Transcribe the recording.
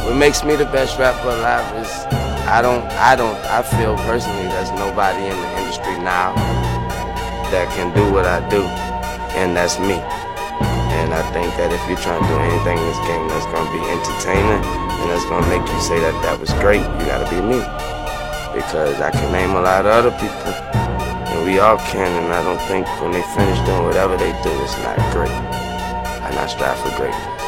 What makes me the best rapper alive is I feel personally there's nobody in the industry now that can do what I do, and that's me. And I think that if you're trying to do anything in this game that's gonna be entertaining and that's gonna make you say that that was great, you gotta be me. Because I can name a lot of other people, and we all can, and I don't think when they finish doing whatever they do, it's not great. And I strive for greatness.